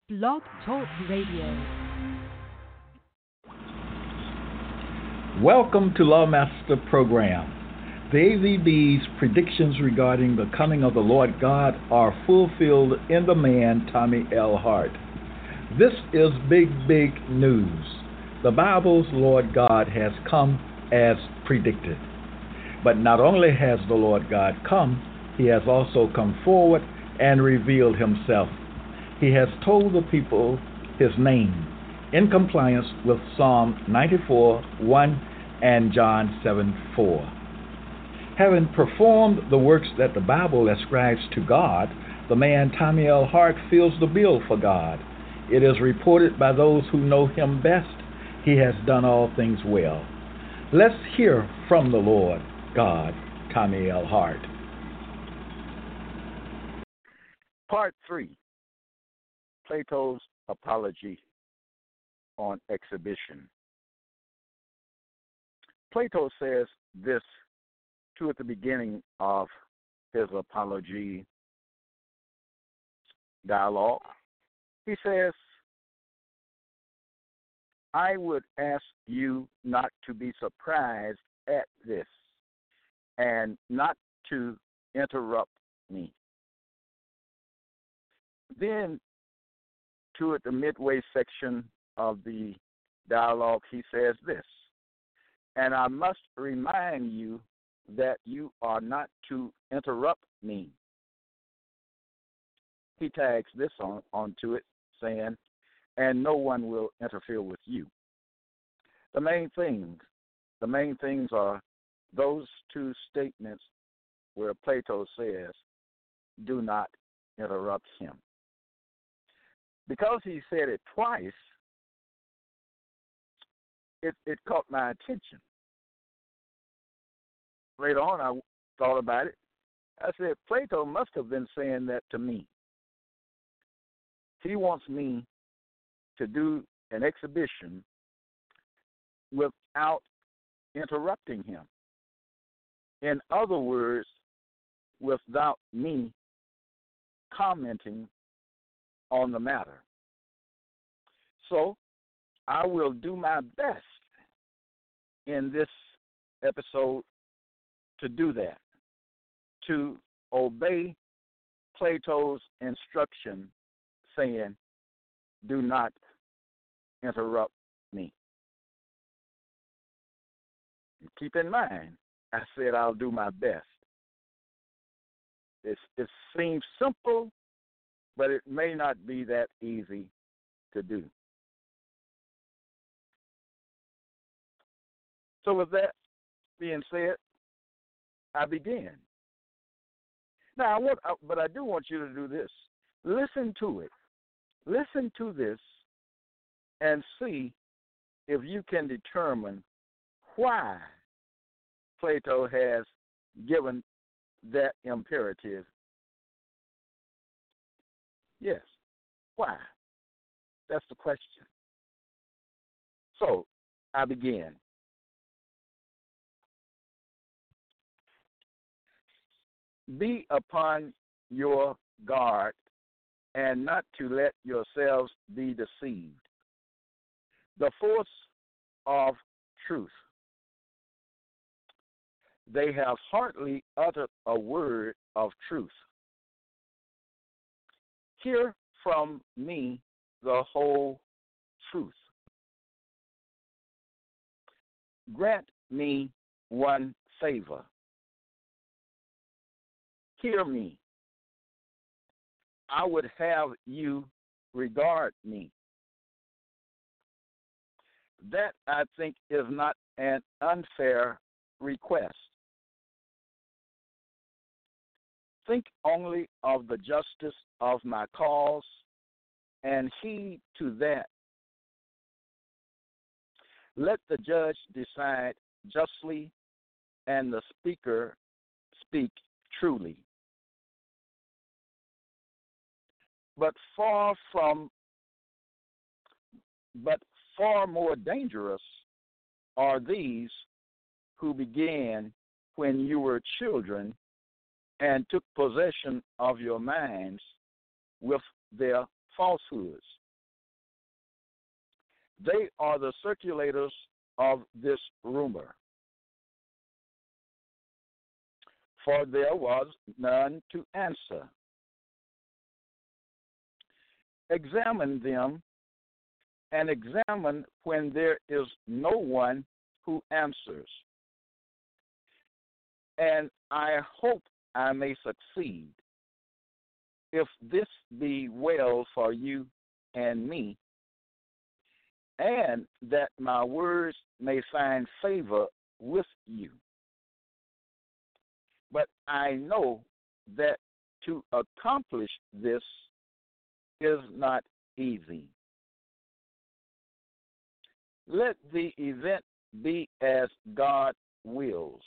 Blog Talk Radio. Welcome to Lawmaster Program. The AVB's predictions regarding the coming of the Lord God are fulfilled in the man Tommy L. Hart. This is big news. The Bible's Lord God has come as predicted. But not only has the Lord God come, he has also come forward and revealed himself. He has told the people his name in compliance with Psalm 94:1 and John 7:4. Having performed the works that the Bible ascribes to God, the man Tommy L. Hart fills the bill for God. It is reported by those who know him best, he has done all things well. Let's hear from the Lord God, Tommy L. Hart. Part 3, Plato's Apology on Exhibition. Plato says this at the beginning of his apology dialogue. He says, I would ask you not to be surprised at this and not to interrupt me. Then, at the midway section of the dialogue, he says this, and I must remind you that you are not to interrupt me. He tags this onto it, saying, and no one will interfere with you. The main things are those two statements where Plato says, do not interrupt him. Because he said it twice, it caught my attention. Later on, I thought about it. I said, Plato must have been saying that to me. He wants me to do an exhibition without interrupting him. In other words, without me commenting on the matter. So I will do my best in this episode to do that, to obey Plato's instruction saying, do not interrupt me. Keep in mind, I said I'll do my best. It seems simple, but it may not be that easy to do. So with that being said, I begin. Now, but I do want you to do this. Listen to it. Listen to this and see if you can determine why Plato has given that imperative. Yes, why? That's the question. So, I begin. Be upon your guard and not to let yourselves be deceived. The force of truth. They have hardly uttered a word of truth. Hear from me the whole truth. Grant me one favor. Hear me. I would have you regard me. That, I think, is not an unfair request. Think only of the justice of my cause and heed to that. Let the judge decide justly and the speaker speak truly. But far more dangerous are these who began when you were children and took possession of your minds with their falsehoods. They are the circulators of this rumor. For there was none to answer. Examine them, and examine when there is no one who answers. And I hope I may succeed, if this be well for you and me, and that my words may find favor with you. But I know that to accomplish this is not easy. Let the event be as God wills.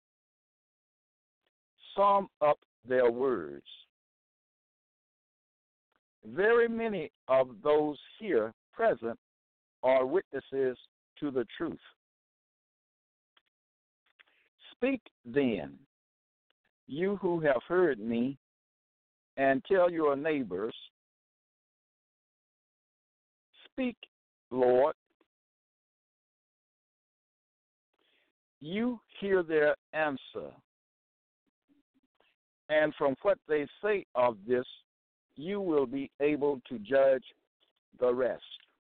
Sum up their words. Very many of those here present are witnesses to the truth. Speak then, you who have heard me, and tell your neighbors. Speak, Lord. You hear their answer. And from what they say of this, you will be able to judge the rest.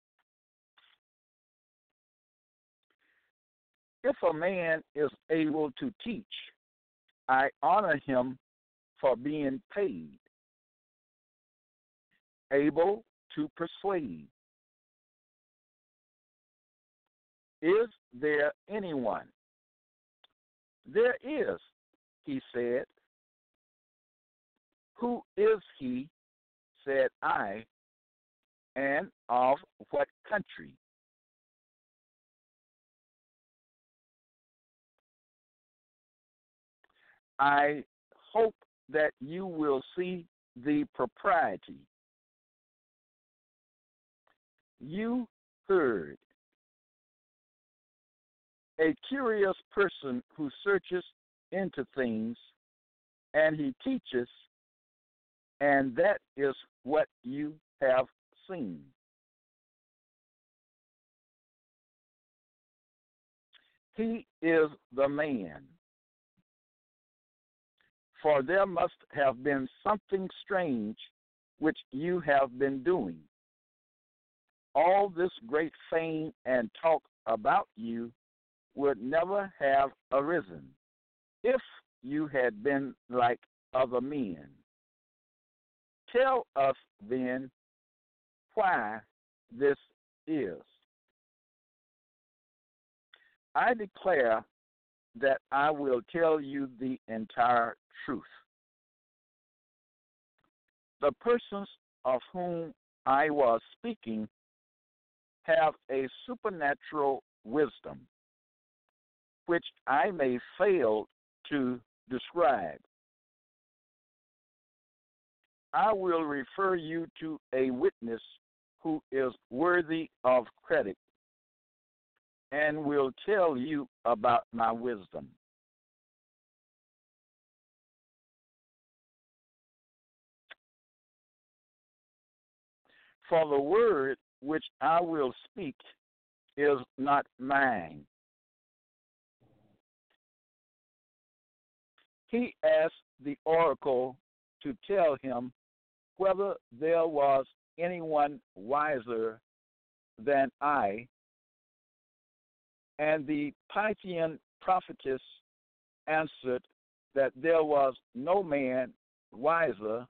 If a man is able to teach, I honor him for being paid. Able to persuade. Is there anyone? There is, he said. Who is he? Said I, and of what country? I hope that you will see the propriety. You heard. A curious person who searches into things, and he teaches, and that is what you have seen. He is the man. For there must have been something strange which you have been doing. All this great fame and talk about you would never have arisen if you had been like other men. Tell us then why this is. I declare that I will tell you the entire truth. The persons of whom I was speaking have a supernatural wisdom, which I may fail to describe. I will refer you to a witness who is worthy of credit and will tell you about my wisdom. For the word which I will speak is not mine. He asked the oracle to tell him whether there was anyone wiser than I, and the Pythian prophetess answered that there was no man wiser,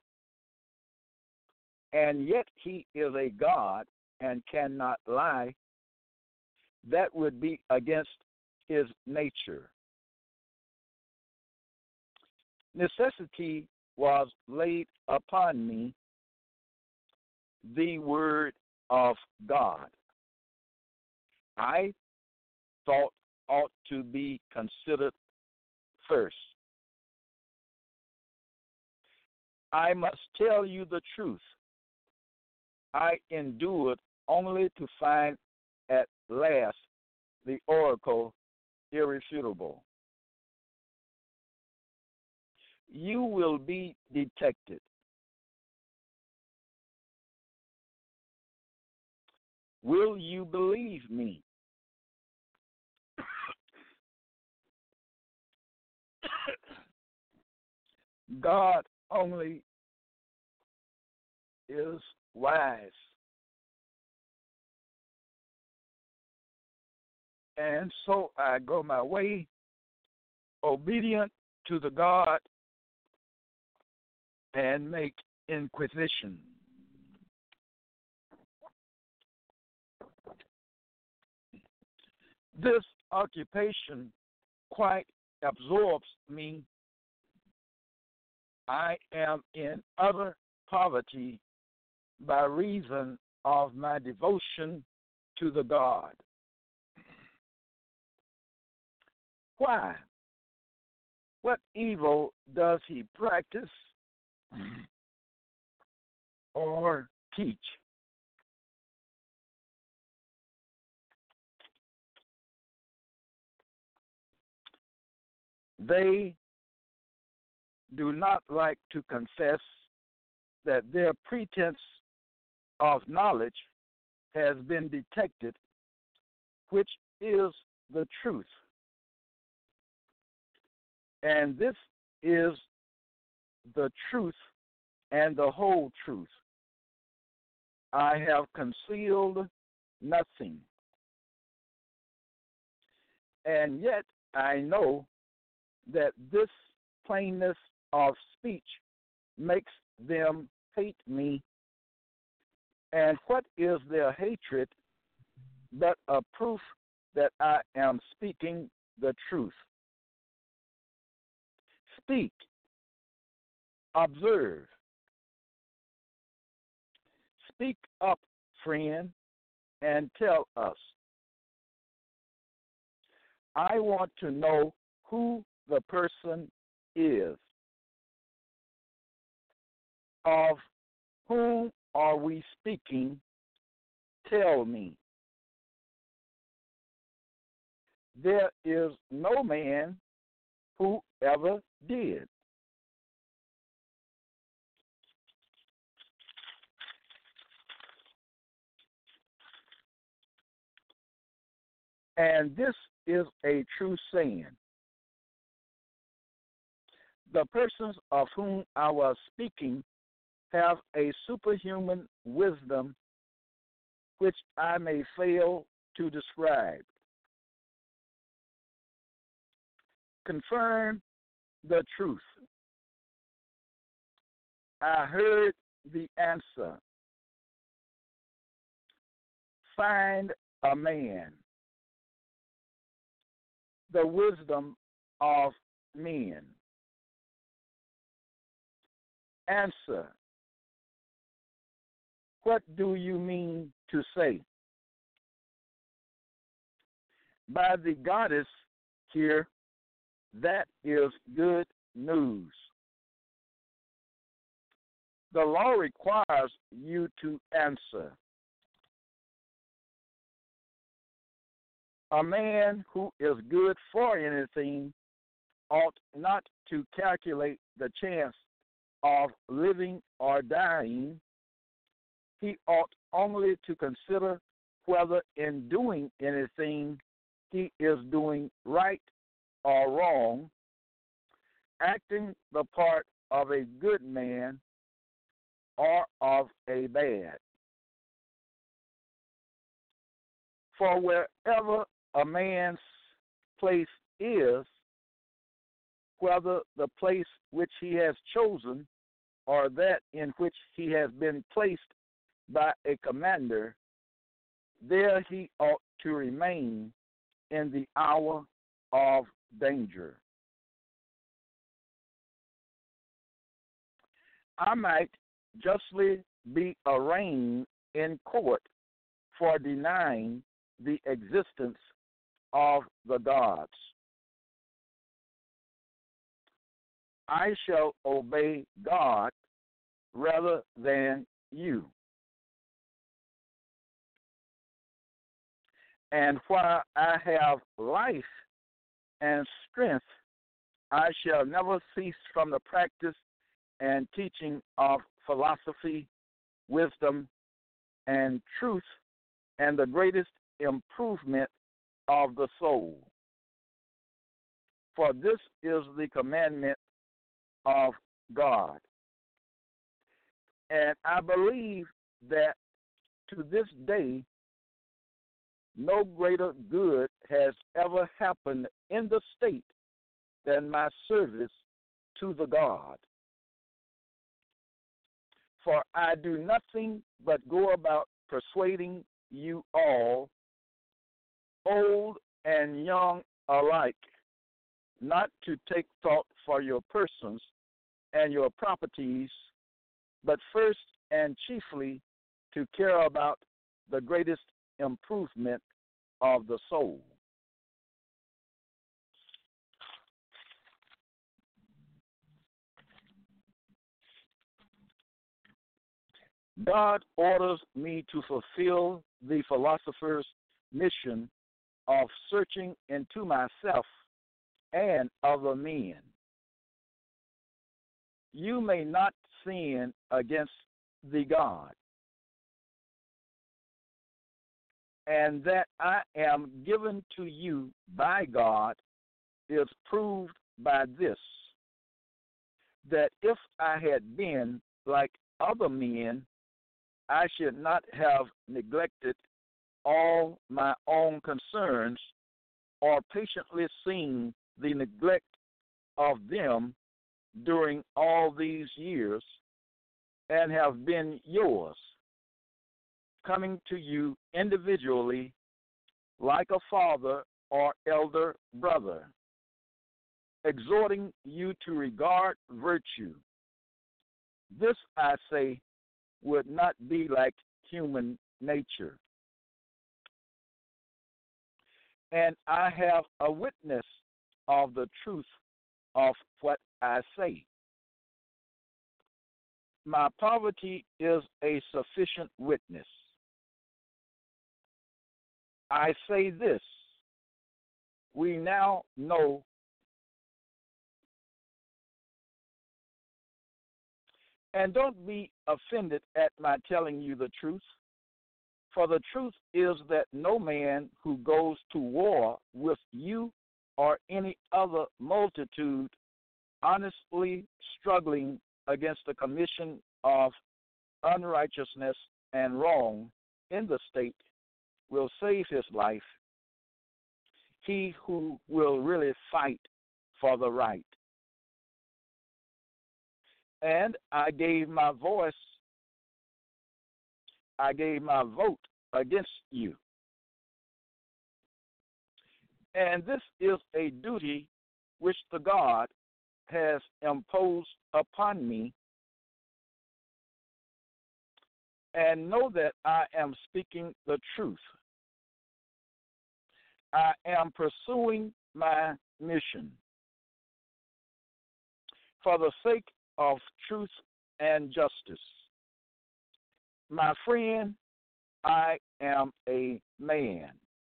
and yet he is a god and cannot lie. That would be against his nature. Necessity was laid upon me, the word of God. I thought ought to be considered first. I must tell you the truth. I endured only to find at last the oracle irrefutable. You will be detected. Will you believe me? God only is wise. And so I go my way, obedient to the God, and make inquisition. This occupation quite absorbs me. I am in utter poverty by reason of my devotion to the God. Why? What evil does he practice or teach? They do not like to confess that their pretense of knowledge has been detected, which is the truth. And this is the truth and the whole truth. I have concealed nothing. And yet I know that this plainness of speech makes them hate me. And what is their hatred but a proof that I am speaking the truth? Speak, observe. Speak up, friend, and tell us. I want to know who the person is. Of whom are we speaking? Tell me. There is no man who ever did. And this is a true saying. The persons of whom I was speaking have a superhuman wisdom which I may fail to describe. Confirm the truth. I heard the answer. Find a man. The wisdom of men. Answer. What do you mean to say? By the goddess here, that is good news. The law requires you to answer. A man who is good for anything ought not to calculate the chance of living or dying. He ought only to consider whether in doing anything he is doing right or wrong, acting the part of a good man or of a bad. For wherever a man's place is, whether the place which he has chosen or that in which he has been placed by a commander, there he ought to remain in the hour of danger. I might justly be arraigned in court for denying the existence of the gods. I shall obey God rather than you. And while I have life and strength, I shall never cease from the practice and teaching of philosophy, wisdom, and truth and the greatest improvement of the soul. For this is the commandment of God. And I believe that to this day, no greater good has ever happened in the state than my service to the God. For I do nothing but go about persuading you all, old and young alike, not to take thought for your persons and your properties, but first and chiefly to care about the greatest improvement of the soul. God orders me to fulfill the philosopher's mission of searching into myself and other men. You may not sin against the God, and that I am given to you by God is proved by this, that if I had been like other men, I should not have neglected all my own concerns or patiently seen the neglect of them during all these years, and have been yours, coming to you individually like a father or elder brother, exhorting you to regard virtue. This, I say, would not be like human nature. And I have a witness of the truth of what I say. My poverty is a sufficient witness. I say this, we now know and don't be offended at my telling you the truth, for the truth is that no man who goes to war with you or any other multitude honestly struggling against the commission of unrighteousness and wrong in the state will save his life, he who will really fight for the right. And I gave my vote against you. And this is a duty which the God has imposed upon me, and know that I am speaking the truth. I am pursuing my mission for the sake of truth and justice. My friend, I am a man.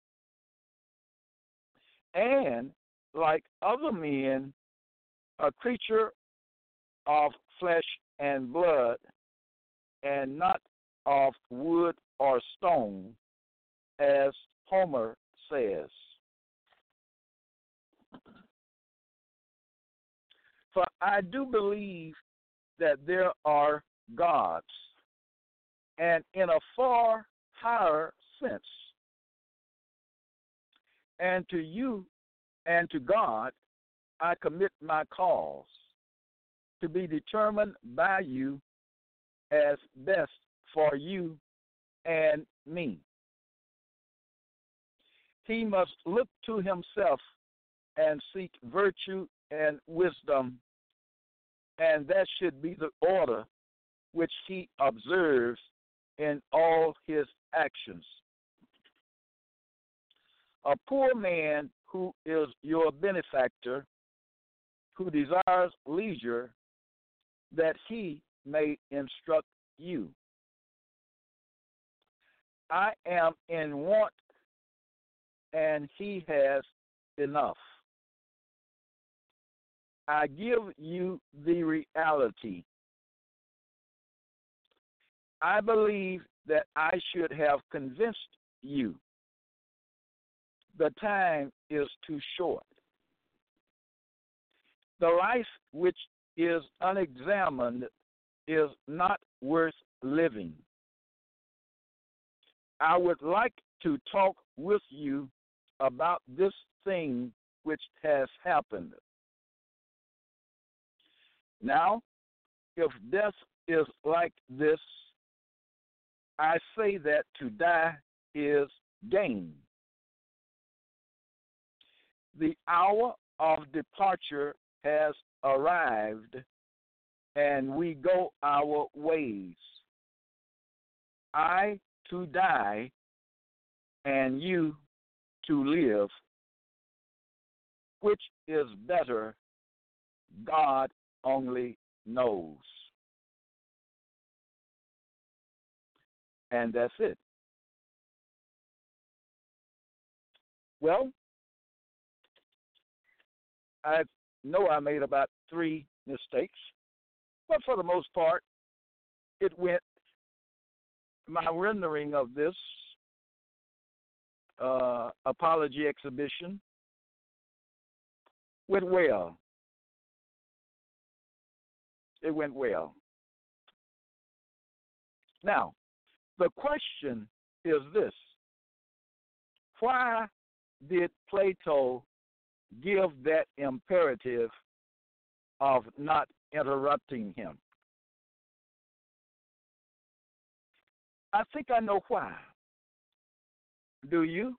And like other men, a creature of flesh and blood, and not of wood or stone, as Homer says. For I do believe that there are gods, and in a far higher sense. And to you and to God I commit my cause, to be determined by you as best for you and me. He must look to himself and seek virtue and wisdom, and that should be the order which he observes in all his actions. A poor man who is your benefactor, who desires leisure, that he may instruct you. I am in want, and he has enough. I give you the reality. I believe that I should have convinced you. The time is too short. The life which is unexamined is not worth living. I would like to talk with you about this thing which has happened. Now, if death is like this, I say that to die is gain. The hour of departure has arrived, and we go our ways. I to die, and you to live. Which is better, God only knows. And that's it. Well, I know I made about 3 mistakes, but for the most part, my rendering of this apology exhibition went well. It went well. Now, the question is this: why did Plato give that imperative of not interrupting him? I think I know why. Do you?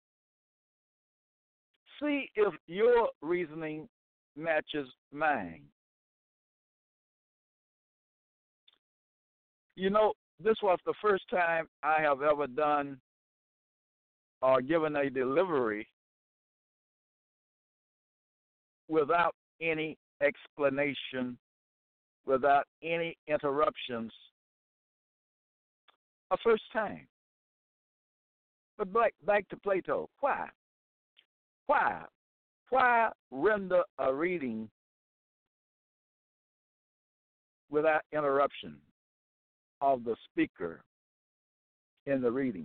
See if your reasoning matches mine. You know, this was the first time I have ever done or given a delivery without any explanation, without any interruptions. A first time. But back to Plato. Why? Why render a reading without interruption of the speaker in the reading?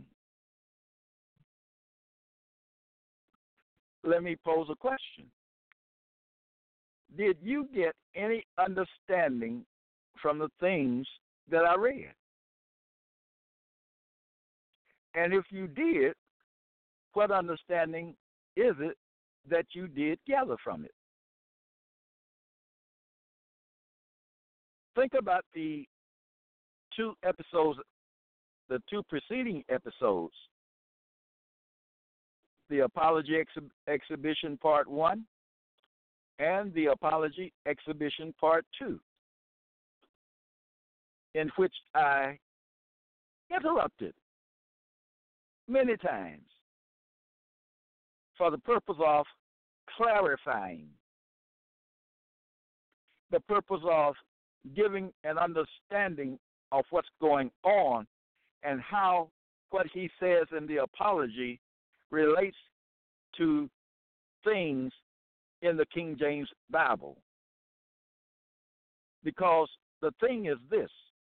Let me pose a question. Did you get any understanding from the things that I read? And if you did, what understanding is it that you did gather from it? Think about the 2 episodes, the 2 preceding episodes, the Apology Exhibition Part 1 and the Apology Exhibition Part 2, in which I interrupted many times for the purpose of clarifying, the purpose of giving an understanding of what's going on and how what he says in the apology relates to things in the King James Bible. Because the thing is this: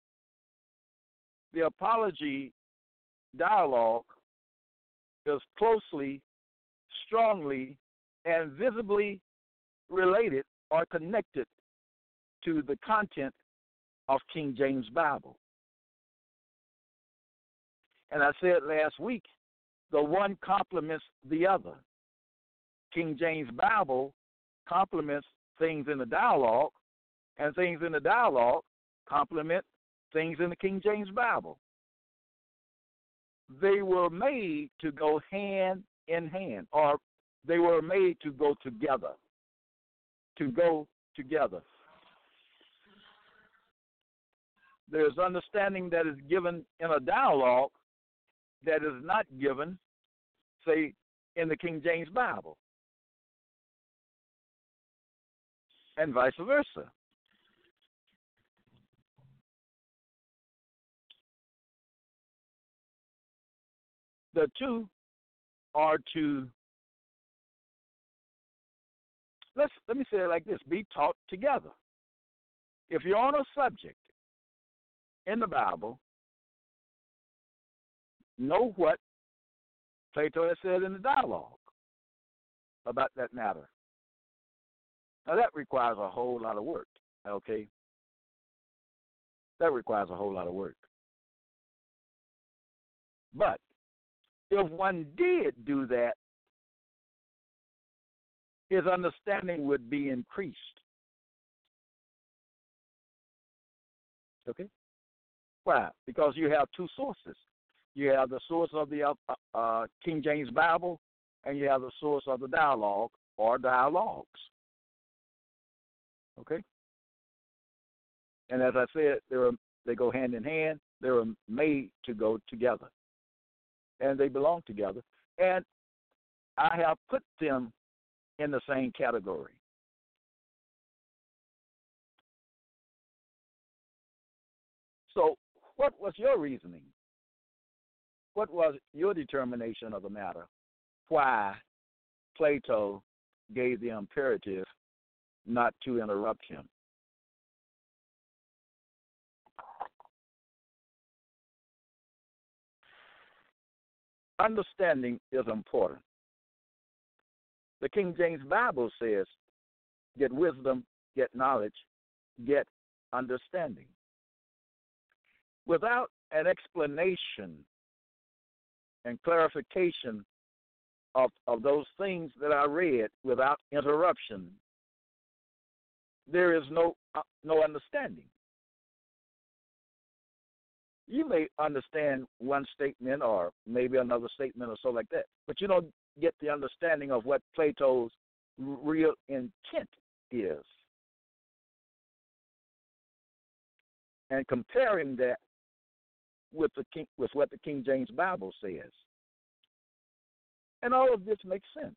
the apology dialogue is closely, strongly, and visibly related or connected to the content of King James Bible. And I said last week, the one complements the other. King James Bible complements things in the dialogue, and things in the dialogue complement things in the King James Bible. They were made to go hand in hand, or they were made to go together. There's understanding that is given in a dialogue that is not given, say, in the King James Bible, and vice versa. The two are to, let me say it like this, be taught together. If you're on a subject in the Bible, know what Plato has said in the dialogue about that matter. Now, that requires a whole lot of work, okay? That requires a whole lot of work. But if one did do that, his understanding would be increased. Okay? Why? Because you have two sources. You have the source of the King James Bible, and you have the source of the dialogue or dialogues. Okay? And as I said, they go hand in hand. They were made to go together. And they belong together. And I have put them in the same category. So, what was your reasoning? What was your determination of the matter? Why Plato gave the imperative not to interrupt him? Understanding is important. The King James Bible says, get wisdom, get knowledge, get understanding. Without an explanation and clarification of those things that I read without interruption, there is no understanding. You may understand one statement or maybe another statement or so like that, but you don't get the understanding of what Plato's real intent is. And comparing that with what the King James Bible says. And all of this makes sense.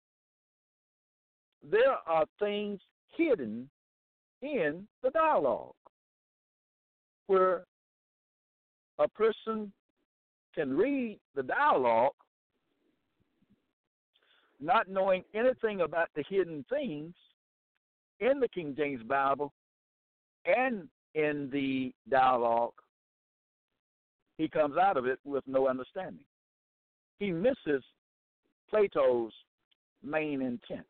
There are things hidden in the dialogue where a person can read the dialogue not knowing anything about the hidden things in the King James Bible and in the dialogue. He comes out of it with no understanding. He misses Plato's main intent.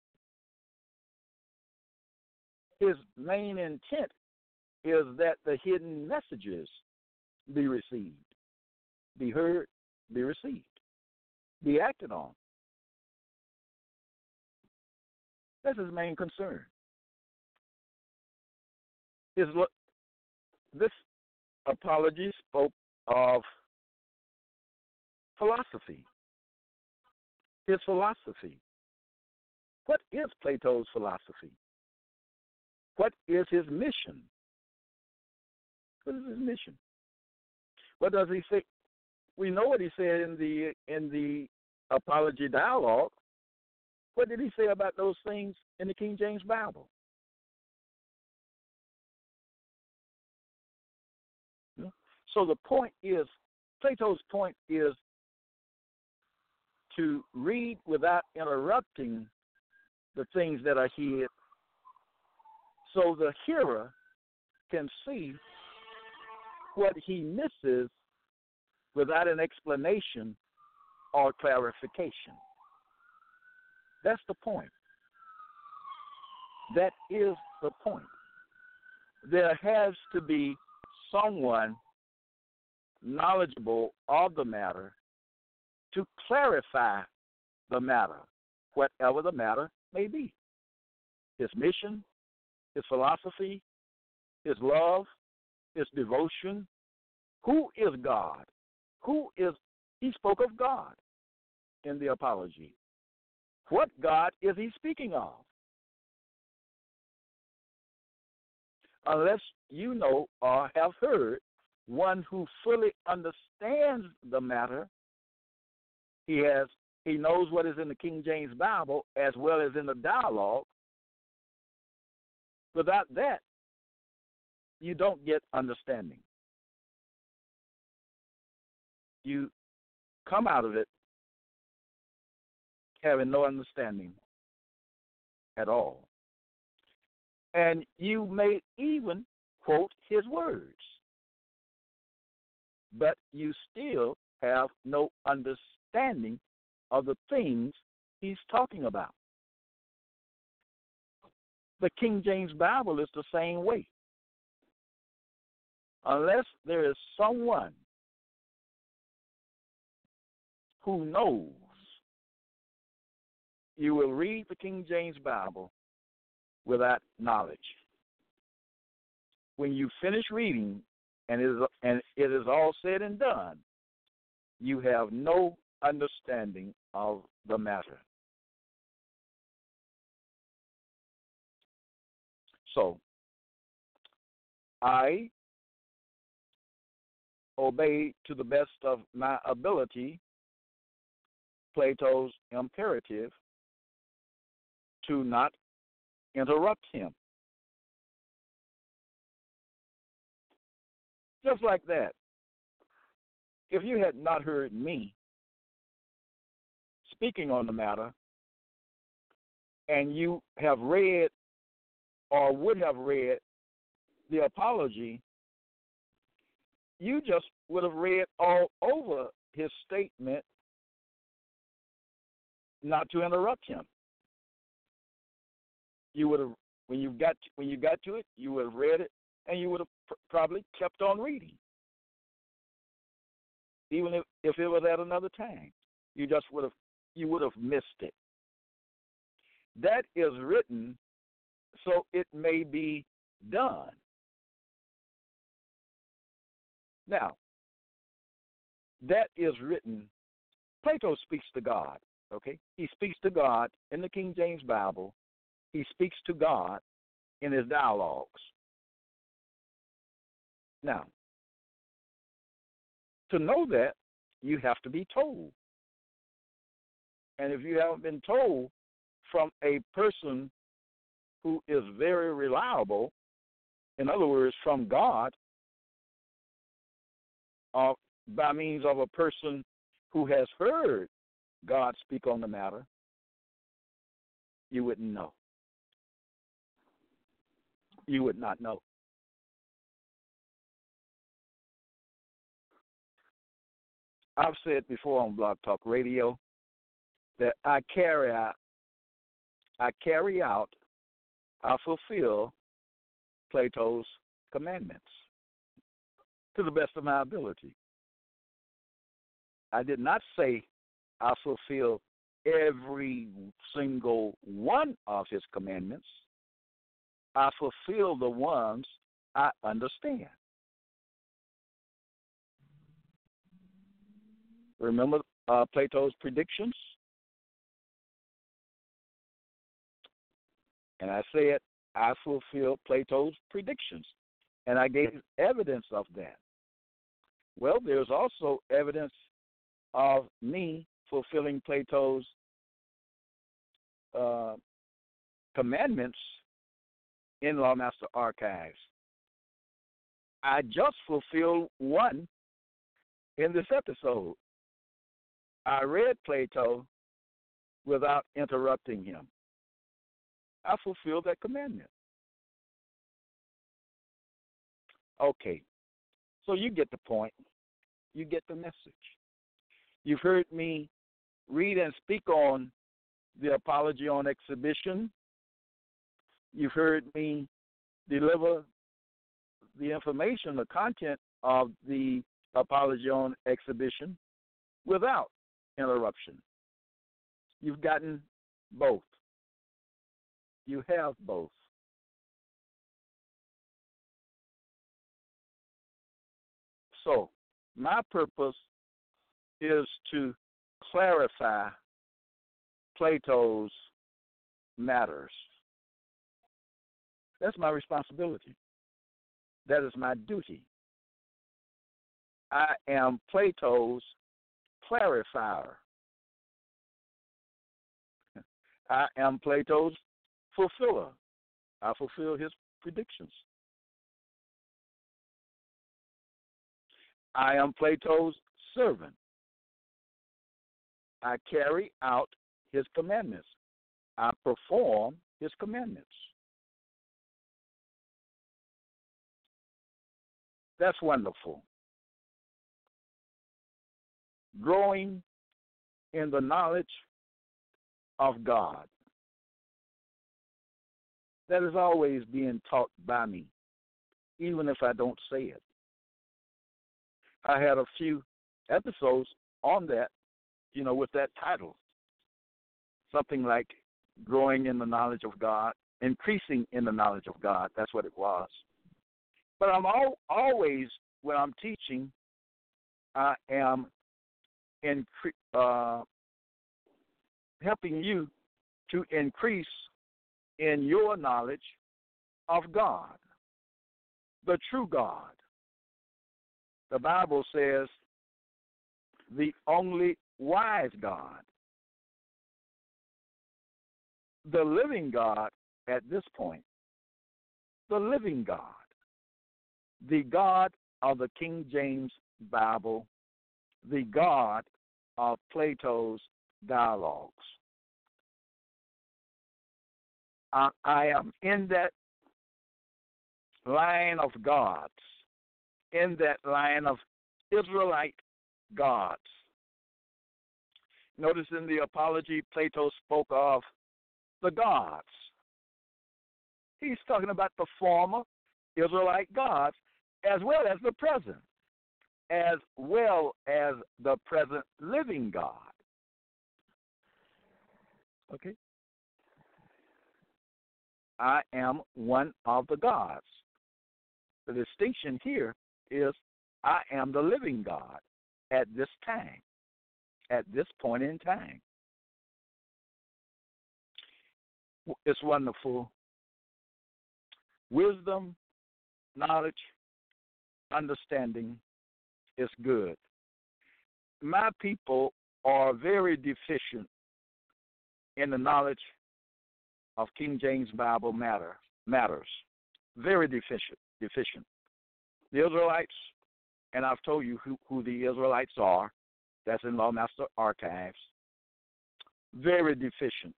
His main intent is that the hidden messages be received, be heard, be received, be acted on. That's his main concern. This apology spoke of philosophy. His philosophy. What is Plato's philosophy? What is his mission? What is his mission? What does he say? We know what he said in the apology dialogue. What did he say about those things in the King James Bible? So the point is, Plato's point is to read without interrupting the things that are hid so the hearer can see what he misses without an explanation or clarification. That's the point. That is the point. There has to be someone knowledgeable of the matter to clarify the matter, whatever the matter may be. His mission, his philosophy, his love, his devotion. Who is God? He spoke of God in the apology. What God is he speaking of? Unless you know or have heard one who fully understands the matter, he knows what is in the King James Bible as well as in the dialogue. Without that, you don't get understanding. You come out of it having no understanding at all. And you may even quote his words, but you still have no understanding understanding of the things he's talking about. The King James Bible is the same way. Unless there is someone who knows, you will read the King James Bible without knowledge. When you finish reading and it is all said and done, you have no understanding of the matter. So, I obey to the best of my ability Plato's imperative to not interrupt him. Just like that. If you had not heard me speaking on the matter, and you have read or would have read the apology, you just would have read all over his statement not to interrupt him. You would have, when you got to it, you would have read it, and you would have probably kept on reading, even if it was at another time. You would have missed it. That is written so it may be done. Now, that is written. Plato speaks to God, okay? He speaks to God in the King James Bible. He speaks to God in his dialogues. Now, to know that, you have to be told. And if you haven't been told from a person who is very reliable, in other words, from God, or by means of a person who has heard God speak on the matter, you wouldn't know. You would not know. I've said before on Blog Talk Radio that I fulfill Plato's commandments to the best of my ability. I did not say I fulfill every single one of his commandments. I fulfill the ones I understand. Remember Plato's predictions? And I said I fulfill Plato's predictions, and I gave evidence of that. Well, there's also evidence of me fulfilling Plato's commandments in Lawmaster Archives. I just fulfilled one in this episode. I read Plato without interrupting him. I fulfilled that commandment. Okay, so you get the point. You get the message. You've heard me read and speak on the Apology on Exhibition. You've heard me deliver the information, the content of the Apology on Exhibition without interruption. You've gotten both. You have both. So, my purpose is to clarify Plato's matters. That's my responsibility. That is my duty. I am Plato's clarifier. I am Plato's fulfiller. I fulfill his predictions. I am Plato's servant. I carry out his commandments. I perform his commandments. That's wonderful. Growing in the knowledge of God. That is always being taught by me, even if I don't say it. I had a few episodes on that, with that title. Something like Growing in the Knowledge of God, Increasing in the Knowledge of God. That's what it was. But I'm always, when I'm teaching, I am helping you to increase in your knowledge of God, the true God. The Bible says the only wise God, the living God at this point, the living God, the God of the King James Bible, the God of Plato's dialogues. I am in that line of gods, in that line of Israelite gods. Notice in the Apology, Plato spoke of the gods. He's talking about the former Israelite gods as well as the present living God. Okay? I am one of the gods. The distinction here is I am the living God at this time, at this point in time. It's wonderful. Wisdom, knowledge, understanding is good. My people are very deficient in the knowledge of King James Bible matters. Very deficient. The Israelites, and I've told you who the Israelites are, that's in Lawmaster Archives, very deficient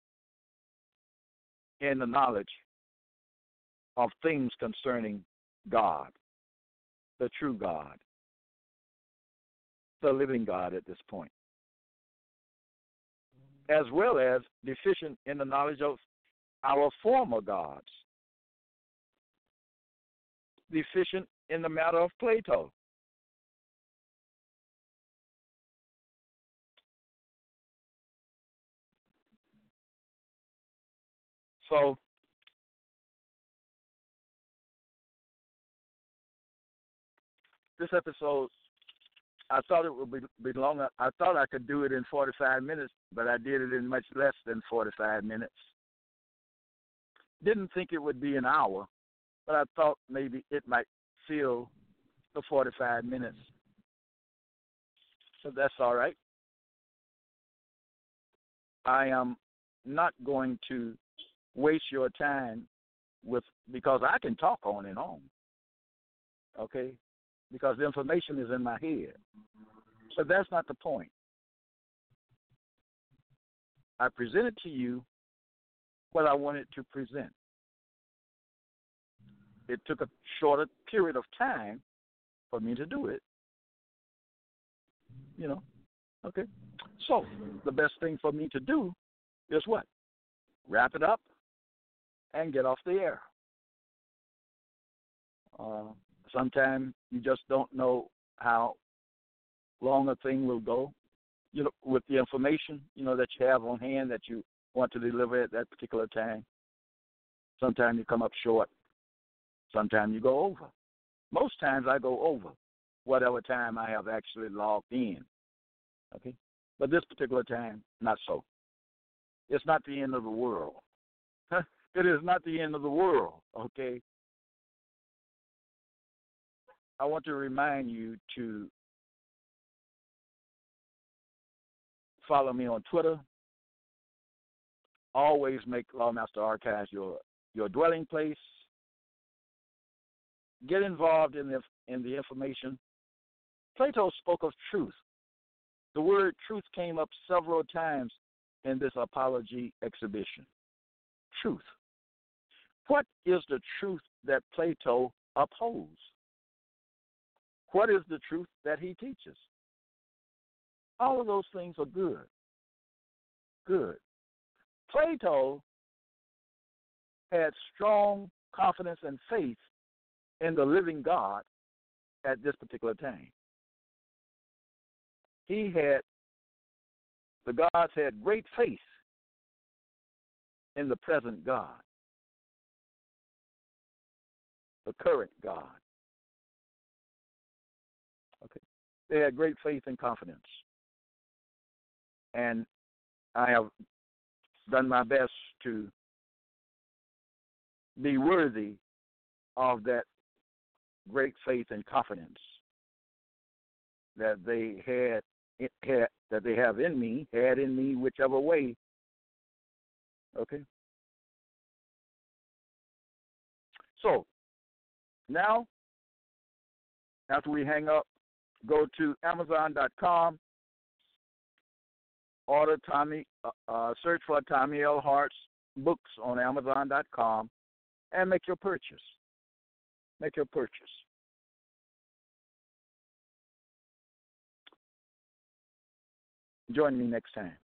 in the knowledge of things concerning God, the true God, the living God at this point, as well as deficient in the knowledge of our former gods, deficient in the matter of Plato. So, this episode, I thought it would be longer. I thought I could do it in 45 minutes, but I did it in much less than 45 minutes. Didn't think it would be an hour, but I thought maybe it might fill the 45 minutes. So that's all right. I am not going to waste your time because I can talk on and on, okay? Because the information is in my head. But that's not the point. I presented to you what I wanted to present. It took a shorter period of time for me to do it. Okay? So, the best thing for me to do is what? Wrap it up and get off the air. Sometimes you just don't know how long a thing will go, with the information, that you have on hand that you want to deliver at that particular time. Sometimes you come up short. Sometimes you go over. Most times I go over whatever time I have actually logged in. Okay? But this particular time, not so. It's not the end of the world. It is not the end of the world, okay? I want to remind you to follow me on Twitter. Always make Lawmaster Archives your dwelling place. Get involved in the information. Plato spoke of truth. The word truth came up several times in this apology exhibition. Truth. What is the truth that Plato upholds? What is the truth that he teaches? All of those things are good. Good. Plato had strong confidence and faith in the living God at this particular time. The gods had great faith in the present God, the current God. Okay. They had great faith and confidence. And I have done my best to be worthy of that great faith and confidence that they have in me, whichever way. Okay. So now, after we hang up, go to Amazon.com, order Tommy, search for Tommy L. Hart's books on Amazon.com, and make your purchase. Make your purchase. Join me next time.